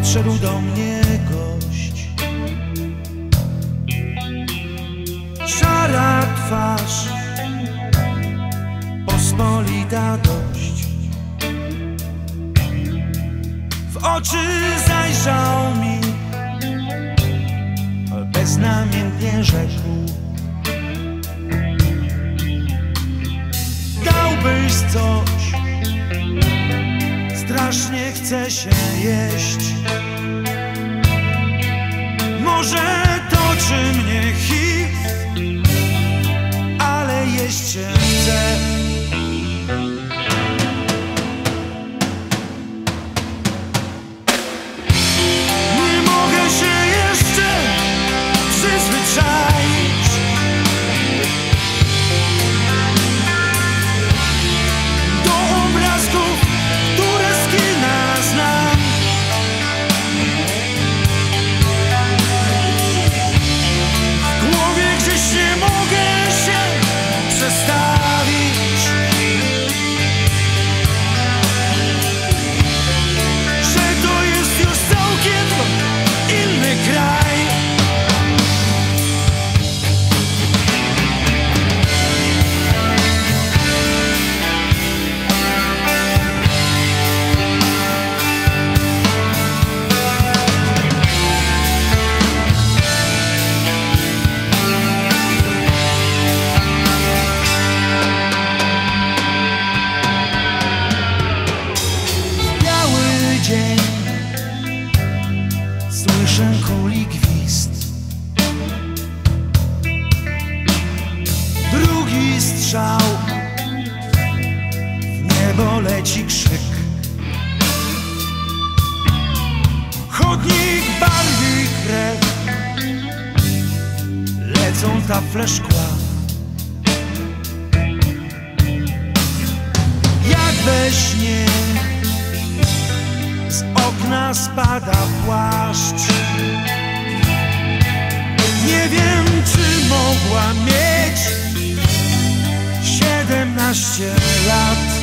podszedł do mnie gość. Szara twarz, pospolita dość. W oczy zajrzał mi, beznamiętnie rzekł: dałbyś coś, strasznie chce się jeść. Może toczy mnie HIV, ale jeść się chce. Nie mogę się jeszcze przyzwyczaić do obrazków, które z kina znam. W głowie gdzieś nie mogę się przestawić, że to jest już całkiem inny kraj. Dzień, słyszę kuli gwizd. Drugi strzał, w niebo leci krzyk. Chodnik barwi krew, lecą tafle szkła. Jak we śnie z okna spada płaszcz. Nie wiem, czy mogła mieć 17 lat.